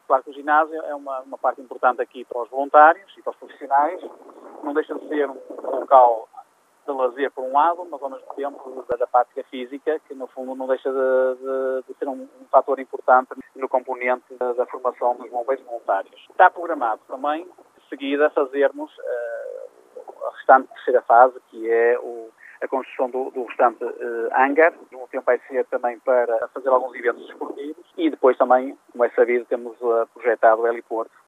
claro que o ginásio é uma parte importante aqui para os voluntários e para os profissionais. Não deixa de ser um local de lazer por um lado, mas ao mesmo tempo da prática física, que no fundo não deixa de ser um fator importante no componente da formação dos bombeiros voluntários. Está programado também, de seguida, fazermos a restante terceira fase, que é a construção do restante hangar. O tempo vai ser também para fazer alguns eventos esportivos e depois também, como é sabido, temos projetado o heliporto